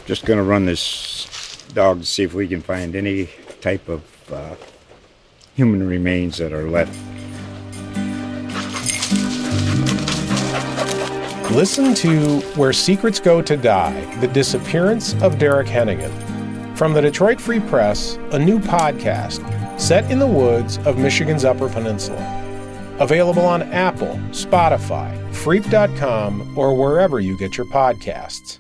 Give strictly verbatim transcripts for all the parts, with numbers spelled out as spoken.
just going to run this dog to see if we can find any type of uh, human remains that are left. Listen to Where Secrets Go to Die, The Disappearance of Derek Hennigan. From the Detroit Free Press, a new podcast set in the woods of Michigan's Upper Peninsula. Available on Apple, Spotify, Freep dot com, or wherever you get your podcasts.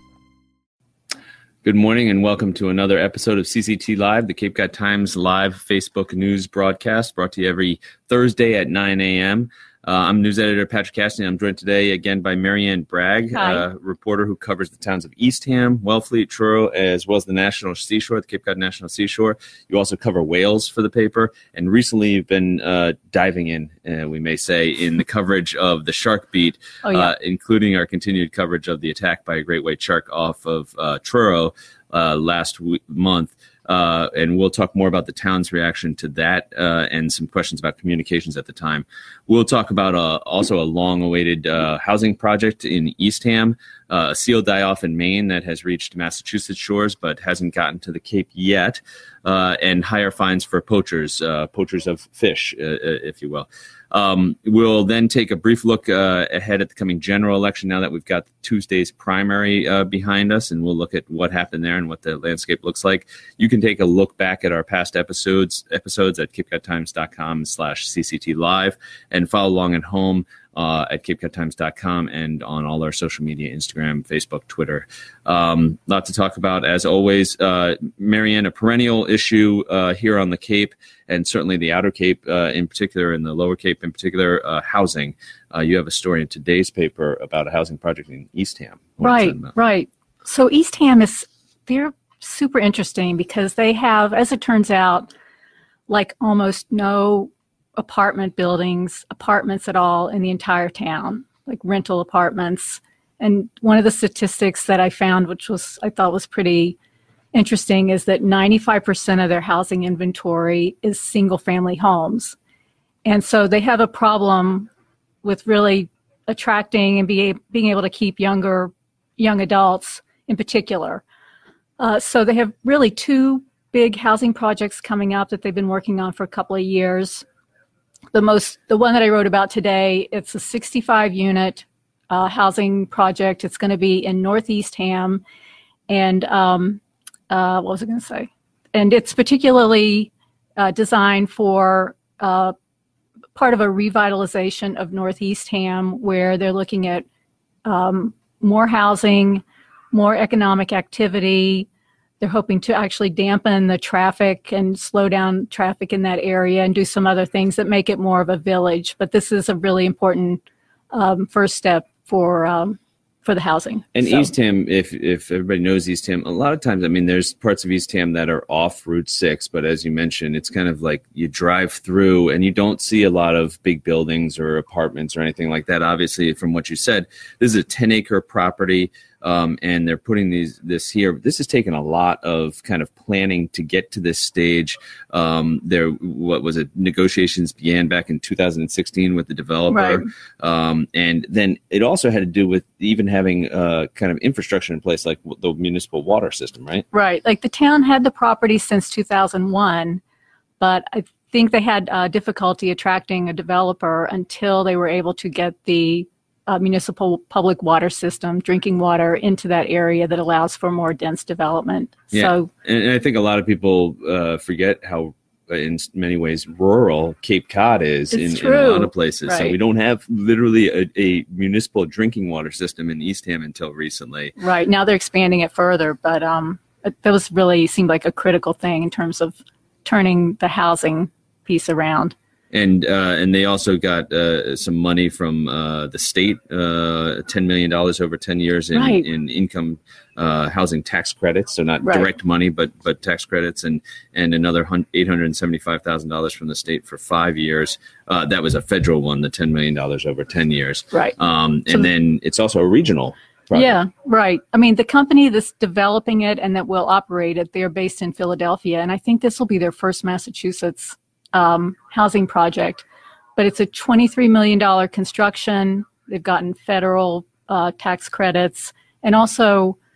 Good morning and welcome to another episode of C C T Live, the Cape Cod Times live Facebook news broadcast brought to you every Thursday at nine a.m. Uh, I'm news editor Patrick Cassidy. I'm joined today again by Marianne Bragg, a reporter who covers the towns of Eastham, Wellfleet, Truro, as well as the National Seashore, the Cape Cod National Seashore. You also cover whales for the paper, and recently you've been uh, diving in, uh, we may say, in the coverage of the shark beat, oh, yeah. uh, including our continued coverage of the attack by a great white shark off of uh, Truro uh, last w- month. Uh, and we'll talk more about the town's reaction to that uh, and some questions about communications at the time. We'll talk about uh, also a long-awaited uh, housing project in Eastham, uh, a seal die-off in Maine that has reached Massachusetts shores but hasn't gotten to the Cape yet, uh, and higher fines for poachers, uh, poachers of fish, uh, if you will. Um, we'll then take a brief look uh, ahead at the coming general election now that we've got Tuesday's primary uh, behind us, and we'll look at what happened there and what the landscape looks like. You can take a look back at our past episodes episodes at capecodtimes.com slash CCT live and follow along at home uh, at capecodtimes dot com and on all our social media, Instagram, Facebook, Twitter. Um, lot to talk about, as always. Uh, Marianne, a perennial issue uh, here on the Cape, and certainly the Outer Cape uh, in particular, and the Lower Cape in particular, uh, housing. Uh, you have a story in today's paper about a housing project in Eastham. Right, right. So Eastham is, they're super interesting because they have, as it turns out, like almost no apartment buildings, apartments at all in the entire town, like rental apartments. And one of the statistics that I found, which was I thought was pretty interesting, is that ninety-five percent of their housing inventory is single-family homes. And so they have a problem with really attracting and be, being able to keep younger young adults in particular. Uh, so they have really two big housing projects coming up that they've been working on for a couple of years. The most, the one that I wrote about today, it's a sixty-five unit uh, housing project. It's going to be in North Eastham, and um, uh, what was I going to say? And it's particularly uh, designed for uh, part of a revitalization of North Eastham, where they're looking at um, more housing, more economic activity. They're hoping to actually dampen the traffic and slow down traffic in that area and do some other things that make it more of a village. But this is a really important um, first step for um, for the housing. And so. Eastham, if if everybody knows Eastham, a lot of times, I mean, there's parts of Eastham that are off Route six, but as you mentioned, it's kind of like you drive through and you don't see a lot of big buildings or apartments or anything like that. Obviously, from what you said, this is a ten acre property. Um, and they're putting these this here. This has taken a lot of kind of planning to get to this stage. Um, there, what was it? Negotiations began back in two thousand sixteen with the developer, right. um, and then it also had to do with even having uh, kind of infrastructure in place, like the municipal water system, right? Right. Like the town had the property since two thousand one, but I think they had uh, difficulty attracting a developer until they were able to get the Uh, municipal public water system, drinking water into that area that allows for more dense development. Yeah. So, and I think a lot of people uh, forget how, in many ways, rural Cape Cod is in, in a lot of places. Right. So we don't have literally a, a municipal drinking water system in Eastham until recently. Right. Now they're expanding it further, but um, it, that was really seemed like a critical thing in terms of turning the housing piece around. And uh, and they also got uh, some money from uh, the state, uh, ten million dollars over ten years in, right. in income uh, housing tax credits. So not right. direct money, but but tax credits, and and another eight hundred seventy-five thousand dollars from the state for five years. Uh, that was a federal one, the ten million dollars over ten years. Right. Um, and so, then it's also a regional project. Yeah, right. I mean, the company that's developing it and that will operate it, they're based in Philadelphia. And I think this will be their first Massachusetts Um, housing project, but it's a twenty-three million dollars construction. They've gotten federal uh, tax credits, and also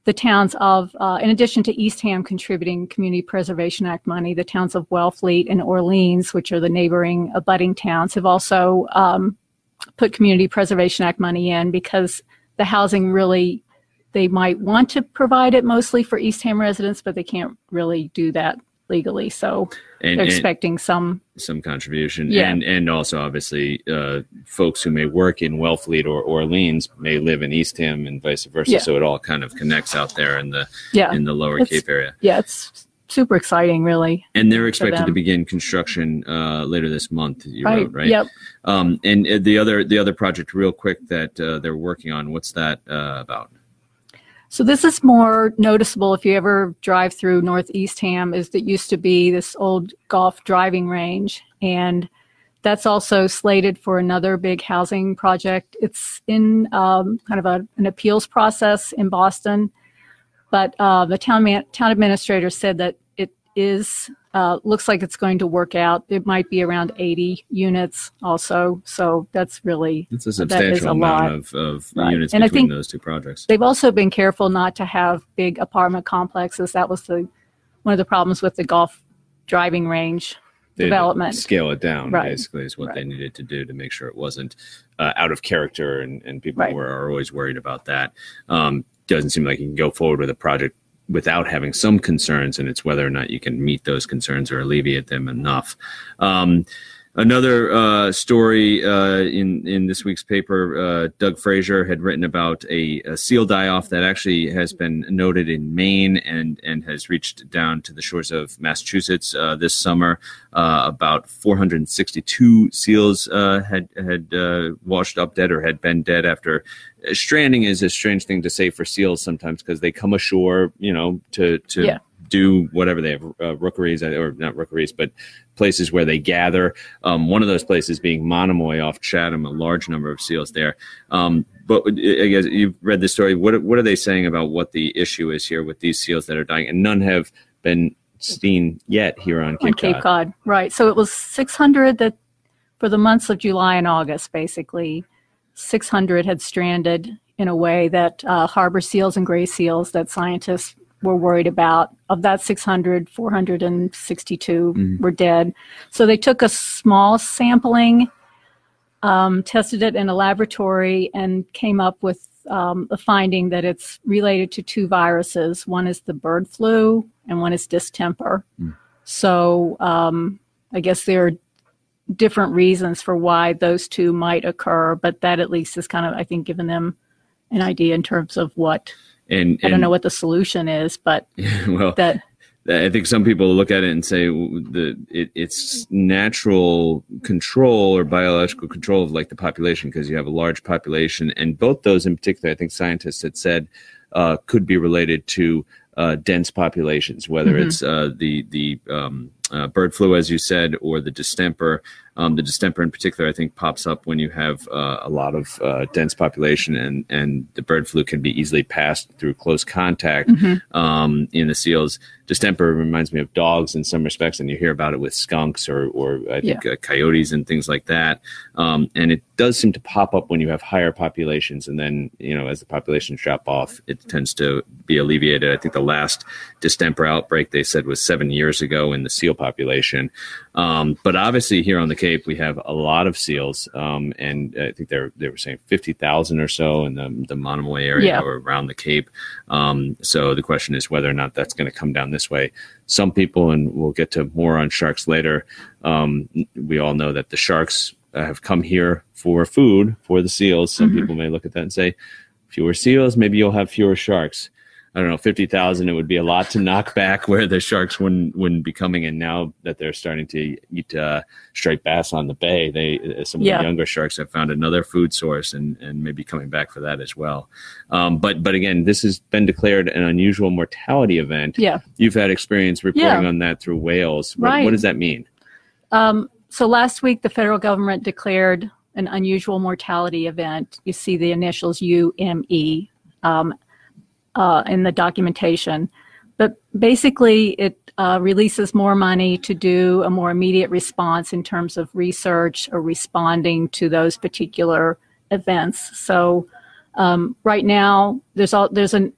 the towns of, uh, in addition to Eastham contributing Community Preservation Act money, the towns of Wellfleet and Orleans, which are the neighboring abutting towns, have also um, put Community Preservation Act money in because the housing really, they might want to provide it mostly for Eastham residents, but they can't really do that legally. So and, they're and expecting some some contribution. Yeah. And and also, obviously, uh, folks who may work in Wellfleet or Orleans may live in Eastham and vice versa. Yeah. So it all kind of connects out there in the yeah. in the Lower It's- Cape area. Yeah, it's super exciting, really. And they're expected to them. begin construction uh, later this month. You Right. wrote, right? Yep. Um, and uh, the other the other project, real quick, that uh, they're working on. What's that uh, about? So this is more noticeable if you ever drive through North Eastham, is that used to be this old golf driving range. And that's also slated for another big housing project. It's in um, kind of a, an appeals process in Boston. But uh, the town man, town administrator said that it is, uh, looks like it's going to work out. It might be around eighty units also. So that's really, It's a that is substantial a amount lot. of, of Right. units And I between think those two projects. They've also been careful not to have big apartment complexes. That was the one of the problems with the golf driving range They development. Scale it down, Right. basically, is what Right. they needed to do to make sure it wasn't uh, out of character, and, and people Right. were are always worried about that. Um, doesn't seem like you can go forward with a project without having some concerns, and it's whether or not you can meet those concerns or alleviate them enough. Um, Another uh, story uh, in in this week's paper, uh, Doug Frazier had written about a, a seal die-off that actually has been noted in Maine and and has reached down to the shores of Massachusetts uh, this summer. Uh, about four hundred sixty-two seals uh, had had uh, washed up dead or had been dead after. Stranding is a strange thing to say for seals sometimes because they come ashore, you know, to to. Yeah. do whatever they have, uh, rookeries, or not rookeries, but places where they gather. Um, one of those places being Monomoy off Chatham, a large number of seals there. Um, but I guess you've read the story. What what are they saying about what the issue is here with these seals that are dying? And none have been seen yet here on Cape on Cape Cod. Cod. Right. So it was six hundred that for the months of July and August, basically, six hundred had stranded in a way that uh, harbor seals and gray seals that scientists were worried about. Of that six hundred, four hundred sixty-two Mm-hmm. were dead. So they took a small sampling, um, tested it in a laboratory, and came up with um, a finding that it's related to two viruses. One is the bird flu and one is distemper. Mm. So um, I guess there are different reasons for why those two might occur, but that at least is kind of, I think, given them an idea in terms of what, And, I don't and- know what the solution is, but well, that, I think some people look at it and say the it, it's natural control or biological control of like the population because you have a large population, and both those in particular, I think scientists had said uh, could be related to uh, dense populations, whether Mhm. it's uh, the the um, uh, bird flu, as you said, or the distemper. Um, the distemper in particular, I think, pops up when you have uh, a lot of uh, dense population, and, and the bird flu can be easily passed through close contact Mhm. um, in the seals. Distemper reminds me of dogs in some respects, and you hear about it with skunks or, or I think uh, coyotes and things like that. Um, and it does seem to pop up when you have higher populations, and then, you know, as the populations drop off, it tends to be alleviated. I think the last distemper outbreak, they said, was seven years ago in the seal population. Um, but obviously here on the Cape, we have a lot of seals, um, and I think they're, they were saying fifty thousand or so in the, the Monomoy area Yeah. or around the Cape. Um, so the question is whether or not that's going to come down this way. Some people, and we'll get to more on sharks later, um, we all know that the sharks uh, have come here for food for the seals. Some Mhm. people may look at that and say, fewer seals, maybe you'll have fewer sharks. I don't know, fifty thousand, it would be a lot to knock back where the sharks wouldn't wouldn't be coming in. Now that they're starting to eat uh, striped bass on the bay, they uh, some of Yeah. the younger sharks have found another food source and, and maybe coming back for that as well. Um, but but again, this has been declared an unusual mortality event. yeah. You've had experience reporting Yeah. on that through whales. What, Right. what does that mean? Um, so last week, the federal government declared an unusual mortality event. You see the initials U M E um, uh, in the documentation. But basically, it uh, releases more money to do a more immediate response in terms of research or responding to those particular events. So um, right now, there's all, there's an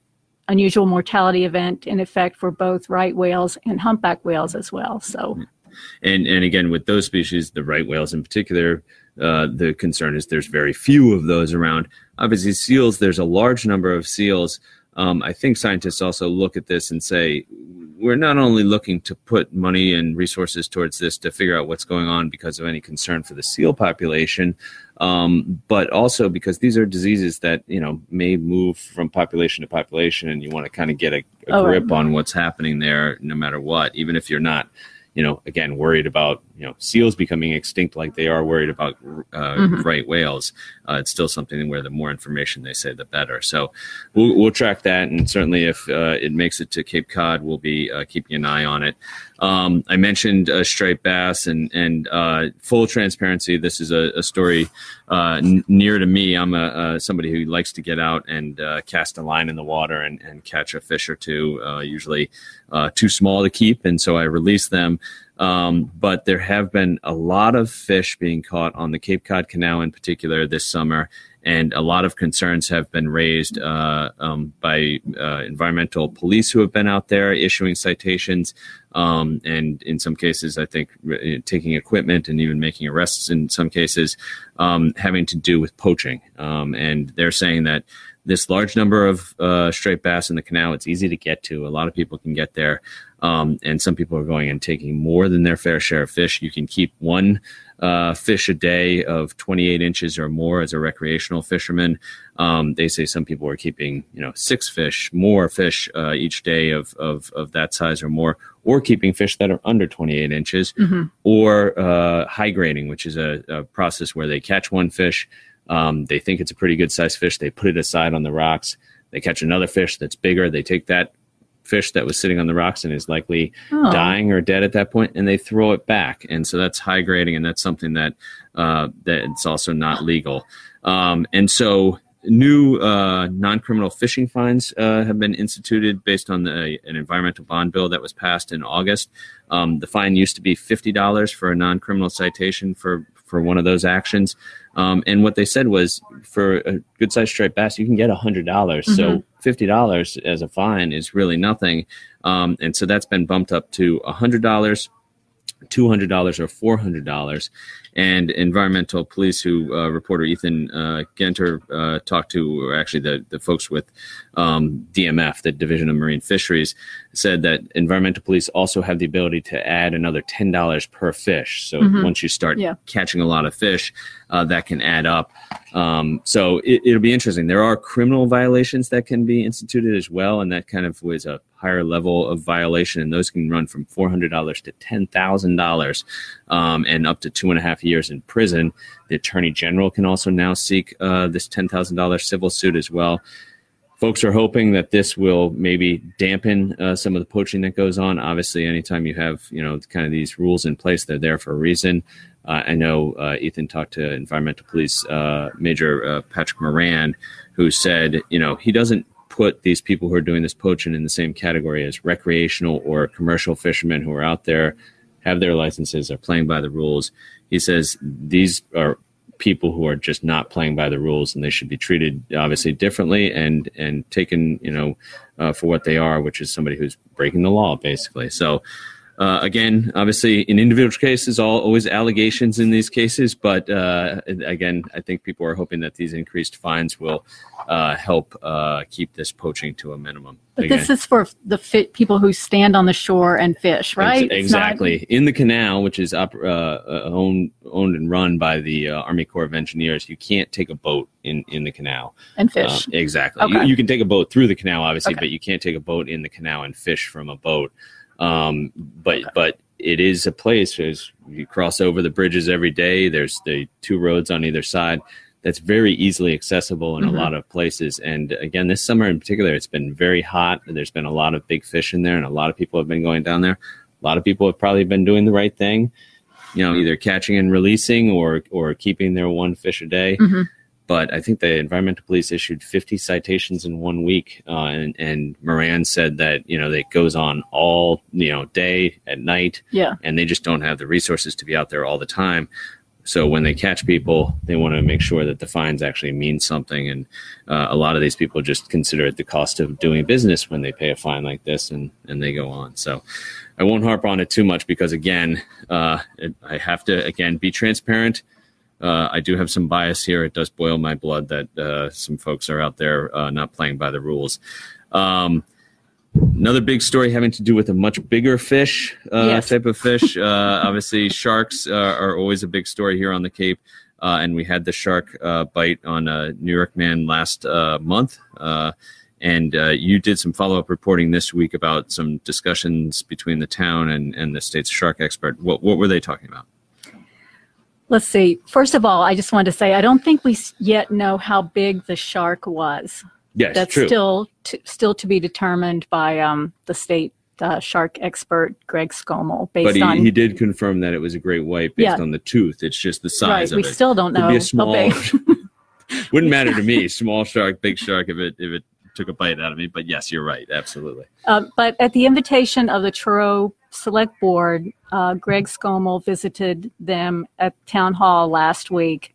unusual mortality event in effect for both right whales and humpback whales as well. So, and and again, with those species, the right whales in particular, uh, the concern is there's very few of those around. Obviously, seals, there's a large number of seals. Um, I think scientists also look at this and say, we're not only looking to put money and resources towards this to figure out what's going on because of any concern for the seal population, um, but also because these are diseases that, you know, may move from population to population, and you want to kind of get a, a oh, grip right. on what's happening there no matter what, even if you're not, you know, again, worried about, you know, seals becoming extinct like they are worried about uh, mm-hmm. right whales. Uh, it's still something where the more information they say, the better. So we'll, we'll track that. And certainly if uh, it makes it to Cape Cod, we'll be uh, keeping an eye on it. Um, I mentioned uh, striped bass and, and uh, full transparency. This is a, a story uh, n- near to me. I'm a, uh, somebody who likes to get out and uh, cast a line in the water and, and catch a fish or two, uh, usually uh, too small to keep. And so I release them. Um, but there have been a lot of fish being caught on the Cape Cod Canal in particular this summer, and a lot of concerns have been raised uh, um, by uh, environmental police who have been out there issuing citations, um, and in some cases, I think, re- taking equipment and even making arrests in some cases, um, having to do with poaching. Um, and they're saying that this large number of uh, striped bass in the canal, it's easy to get to. A lot of people can get there. Um, and some people are going and taking more than their fair share of fish. You can keep one uh, fish a day of twenty-eight inches or more as a recreational fisherman. Um, they say some people are keeping, you know, six fish, more fish uh, each day of, of, of that size or more, or keeping fish that are under twenty-eight inches, mm-hmm. or uh, high grading, which is a, a process where they catch one fish. Um, they think it's a pretty good sized fish. They put it aside on the rocks. They catch another fish that's bigger. They take that fish that was sitting on the rocks and is likely oh. dying or dead at that point, and they throw it back. And so that's high grading, and that's something that uh, that it's also not legal. Um, and so new uh, non-criminal fishing fines uh, have been instituted based on the, an environmental bond bill that was passed in August. Um, the fine used to be fifty dollars for a non-criminal citation for, for one of those actions. Um, and what they said was, for a good-sized striped bass, you can get one hundred dollars. Mm-hmm. So fifty dollars as a fine is really nothing. Um, and so that's been bumped up to one hundred dollars, two hundred dollars, or four hundred dollars. And environmental police, who uh, reporter Ethan uh, Genter uh, talked to, or actually the, the folks with um, D M F, the Division of Marine Fisheries, said that environmental police also have the ability to add another ten dollars per fish. So mm-hmm. once you start yeah. catching a lot of fish, uh, that can add up. Um, so it, it'll be interesting. There are criminal violations that can be instituted as well, and that kind of was a higher level of violation, and those can run from four hundred dollars to ten thousand dollars, um, and up to two and a half years in prison. The Attorney General can also now seek uh, this ten thousand dollars civil suit as well. Folks are hoping that this will maybe dampen uh, some of the poaching that goes on. Obviously, anytime you have, you know, kind of these rules in place, they're there for a reason. Uh, I know uh, Ethan talked to environmental police uh, Major uh, Patrick Moran, who said, you know, he doesn't put these people who are doing this poaching in the same category as recreational or commercial fishermen who are out there, have their licenses, are playing by the rules. He says these are people who are just not playing by the rules, and they should be treated obviously differently and and taken, you know, uh, for what they are, which is somebody who's breaking the law, basically. So uh, again, obviously in individual cases, all always allegations in these cases, but uh, again, I think people are hoping that these increased fines will uh, help uh, keep this poaching to a minimum. But Again, this is for the fit people who stand on the shore and fish, right? Exactly. Not... In the canal, which is up, uh, owned, owned and run by the uh, Army Corps of Engineers, you can't take a boat in, in the canal. And fish. Uh, exactly. Okay. You, you can take a boat through the canal, obviously, okay. but you can't take a boat in the canal and fish from a boat. Um, but okay. but it is a place, as you cross over the bridges every day. There's the two roads on either side. That's very easily accessible in mm-hmm. a lot of places. And again, this summer in particular, it's been very hot. There's been a lot of big fish in there, and a lot of people have been going down there. A lot of people have probably been doing the right thing, you know, either catching and releasing or or keeping their one fish a day. Mm-hmm. But I think the environmental police issued fifty citations in one week. Uh, and, and Moran said that, you know, that goes on all, you know, day, at night. Yeah. And they just don't have the resources to be out there all the time. So when they catch people, they want to make sure that the fines actually mean something. And uh, a lot of these people just consider it the cost of doing business when they pay a fine like this, and, and they go on. So I won't harp on it too much because, again, uh, it, I have to, again, be transparent. Uh, I do have some bias here. It does boil my blood that uh, some folks are out there uh, not playing by the rules. Um, Another big story having to do with a much bigger fish, uh, yes. type of fish. Uh, obviously, sharks uh, are always a big story here on the Cape. Uh, and we had the shark uh, bite on a New York man last uh, month. Uh, and uh, you did some follow-up reporting this week about some discussions between the town and, and the state's shark expert. What, what were they talking about? Let's see. First of all, I just wanted to say I don't think we yet know how big the shark was. Yes, That's true. still to, still to be determined by um, the state uh, shark expert, Greg Scommel. Based but he, on, he did confirm that it was a great white based Yeah. on the tooth. It's just the size right, of we it. still don't Could know be a how small, big. wouldn't matter to me, small shark, big shark, if it if it took a bite out of me. But yes, you're right, absolutely. Uh, but at the invitation of the Truro Select Board, uh, Greg Scommel visited them at Town Hall last week.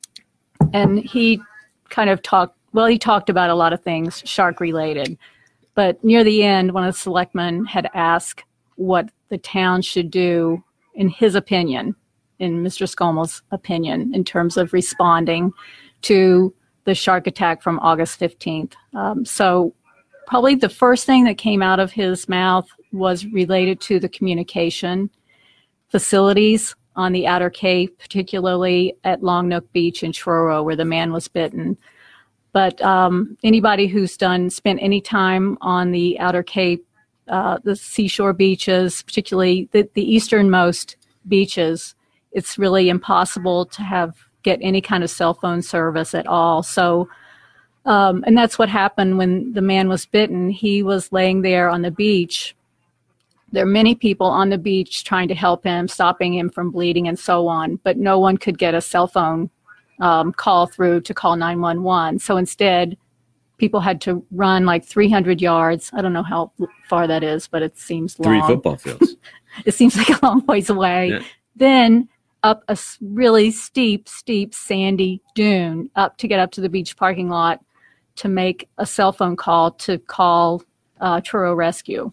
And he kind of talked, well, he talked about a lot of things shark related. But near the end, one of the selectmen had asked what the town should do, in his opinion, in Mister Scommel's opinion, in terms of responding to the shark attack from August fifteenth. Um, so probably the first thing that came out of his mouth was related to the communication facilities on the Outer Cape, particularly at Long Nook Beach in Truro, where the man was bitten. But um, anybody who's done spent any time on the Outer Cape, uh, the seashore beaches, particularly the, the easternmost beaches, it's really impossible to have get any kind of cell phone service at all. So, um, and that's what happened when the man was bitten. He was laying there on the beach. There are many people on the beach trying to help him, stopping him from bleeding and so on, but no one could get a cell phone um, call through to call nine one one. So instead, people had to run like three hundred yards. I don't know how far that is, but it seems long. Three football fields. It seems like a long ways away. Yeah. Then up a really steep, steep, sandy dune up to get up to the beach parking lot to make a cell phone call to call uh, Truro Rescue.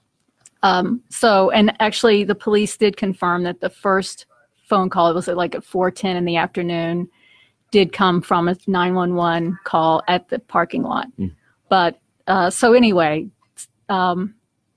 Um, so, and actually the police did confirm that the first phone call, it was at like at four ten in the afternoon, did come from a nine one one call at the parking lot. Mm. But, uh, so anyway, um,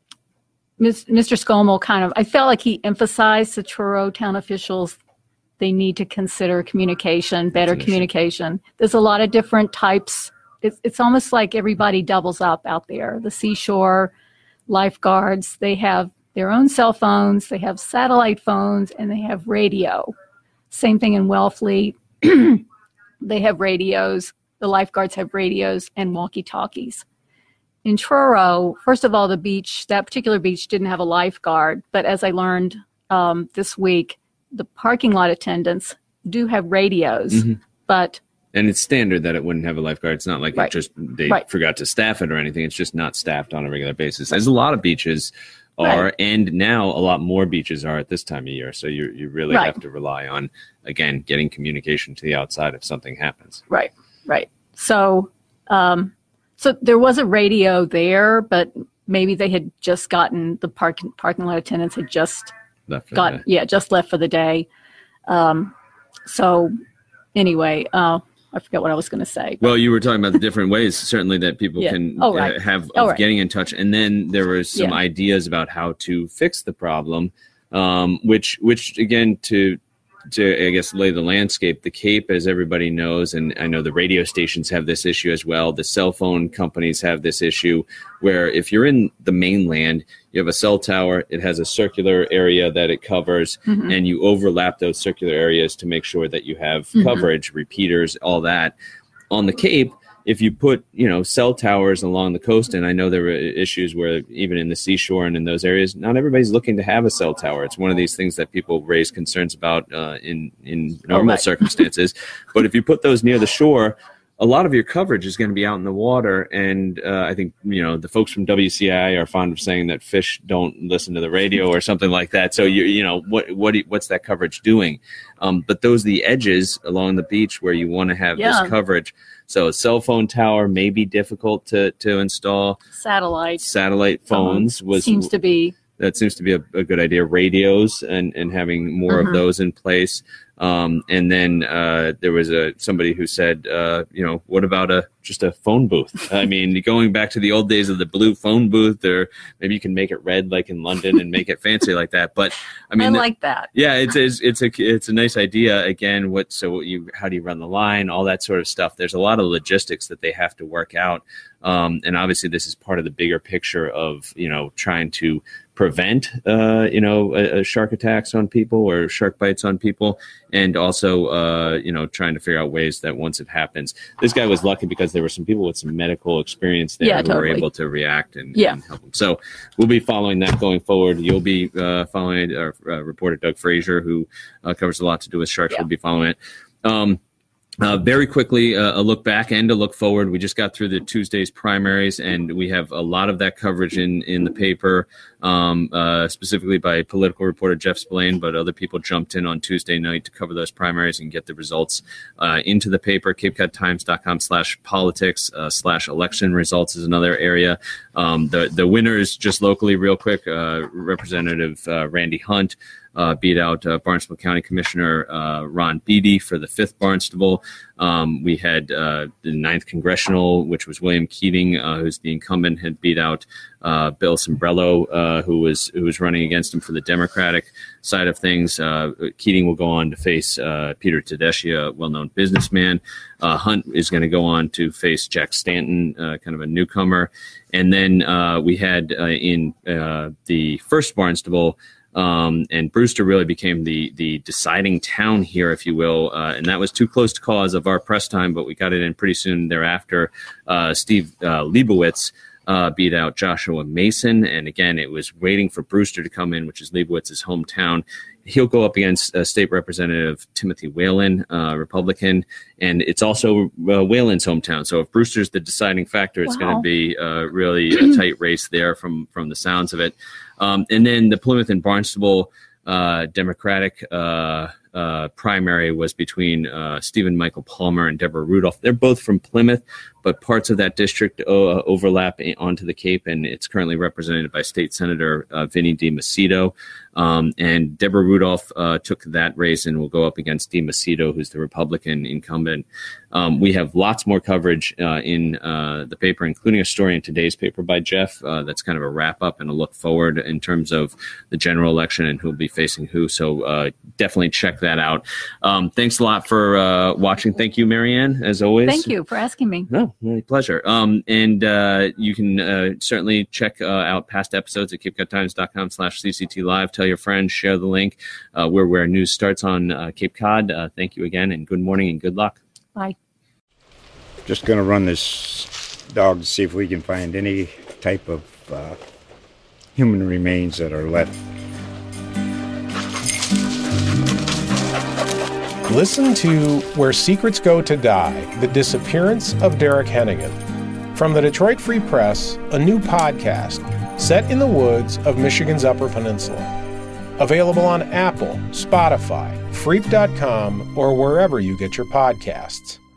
Mister Scommel kind of, I felt like he emphasized to Truro town officials they need to consider communication, better communication. There's a lot of different types. It's, it's almost like everybody doubles up out there. The seashore lifeguards, they have their own cell phones, they have satellite phones, and they have radio. Same thing in Wellfleet. They have radios. The lifeguards have radios and walkie-talkies. In Truro, first of all, the beach, that particular beach didn't have a lifeguard. But as I learned um, this week, the parking lot attendants do have radios. Mm-hmm. But and it's standard that it wouldn't have a lifeguard. It's not like right. it just they right. forgot to staff it or anything. It's just not staffed on a regular basis, as a lot of beaches are, right. and now a lot more beaches are at this time of year. So you you really right. have to rely on, again, getting communication to the outside if something happens. Right, right. So, um, so there was a radio there, but maybe they had just gotten the park, parking lot attendants had just left for got the day. yeah just left for the day. Um, so anyway. Uh, I forget what I was going to say. Well, you were talking about the different ways, certainly, that people yeah. can oh, right. uh, have of oh, right. getting in touch. And then there were some yeah. ideas about how to fix the problem, um, which, which again, to, to, I guess, lay the landscape, the Cape, as everybody knows, and I know the radio stations have this issue as well. The cell phone companies have this issue where if you're in the mainland, you have a cell tower, it has a circular area that it covers, mm-hmm. and you overlap those circular areas to make sure that you have mm-hmm. coverage, repeaters, all that. On the Cape, if you put, you know, cell towers along the coast, and I know there were issues where even in the seashore and in those areas, not everybody's looking to have a cell tower. It's one of these things that people raise concerns about uh, in, in normal oh, right. circumstances. But if you put those near the shore, a lot of your coverage is going to be out in the water. And uh, I think, you know, the folks from W C I are fond of saying that fish don't listen to the radio or something like that. So, you you know, what what what's that coverage doing? Um, but those are the edges along the beach where you want to have Yeah. this coverage. So a cell phone tower may be difficult to, to install. Satellite Satellite phones was seems to be. that seems to be a, a good idea. Radios and, and having more Mhm. of those in place. Um, and then uh, there was a somebody who said, uh, you know, what about a just a phone booth? I mean, going back to the old days of the blue phone booth, or maybe you can make it red like in London and make it fancy like that. But I mean, I like that. yeah, it's, it's it's a it's a nice idea. Again, what so you how do you run the line, all that sort of stuff. There's a lot of logistics that they have to work out, um, and obviously this is part of the bigger picture of you know trying to prevent uh, you know a, a shark attacks on people or shark bites on people, and also uh, you know trying to figure out ways that once it happens, this guy was lucky because there were some people with some medical experience there Yeah, who were totally. able to react and, Yeah. and help him. So we'll be following that going forward. You'll be uh, following our uh, reporter Doug Frazier, who uh, covers a lot to do with sharks. Yeah. Will be following it. Um, Uh, very quickly, uh, a look back and a look forward. We just got through the Tuesday's primaries, and we have a lot of that coverage in, in the paper, um, uh, specifically by political reporter Jeff Spillane, but other people jumped in on Tuesday night to cover those primaries and get the results uh, into the paper. Cape Cod Times dot com slash politics uh, slash election results is another area. Um, the, the winners, just locally, real quick, uh, Representative uh, Randy Hunt Uh, beat out uh, Barnstable County Commissioner uh, Ron Beatty for the fifth Barnstable. Um, we had uh, the ninth Congressional, which was William Keating, uh, who's the incumbent, had beat out uh, Bill Sombrello, uh, who was who was running against him for the Democratic side of things. Uh, Keating will go on to face uh, Peter Tedeschi, a well-known businessman. Uh, Hunt is going to go on to face Jack Stanton, uh, kind of a newcomer. And then uh, we had uh, in uh, the first Barnstable, Um, and Brewster really became the the deciding town here, if you will. Uh, and that was too close to call as of our press time, but we got it in pretty soon thereafter. Uh, Steve uh, Leibowitz uh, beat out Joshua Mason. And again, it was waiting for Brewster to come in, which is Leibowitz's hometown. He'll go up against uh, State Representative Timothy Whalen, uh, Republican, and it's also uh, Whalen's hometown. So if Brewster's the deciding factor, it's Wow. going to be uh, really a tight race there from from the sounds of it. Um, and then the Plymouth and Barnstable uh, Democratic uh, uh, primary was between uh, Stephen Michael Palmer and Deborah Rudolph. They're both from Plymouth, but parts of that district uh, overlap onto the Cape, and it's currently represented by State Senator uh, Vinny DiMacedo. Um, and Deborah Rudolph uh, took that race and will go up against DiMacedo, who's the Republican incumbent. Um, we have lots more coverage uh, in uh, the paper, including a story in today's paper by Jeff. Uh, that's kind of a wrap up and a look forward in terms of the general election and who'll be facing who. So uh, definitely check that out. Um, thanks a lot for uh, watching. Thank you, Marianne, as always. Thank you for asking me. No, my pleasure. Um, and uh, you can uh, certainly check uh, out past episodes at Cape Cod Times dot com slash C C T Live. Tell your friends, share the link. Uh, we're where news starts on uh, Cape Cod. Uh, thank you again, and good morning and good luck. Bye. Just going to run this dog to see if we can find any type of uh, human remains that are left. Listen to Where Secrets Go to Die, The Disappearance of Derek Hennigan. From the Detroit Free Press, a new podcast set in the woods of Michigan's Upper Peninsula. Available on Apple, Spotify, Freep dot com, or wherever you get your podcasts.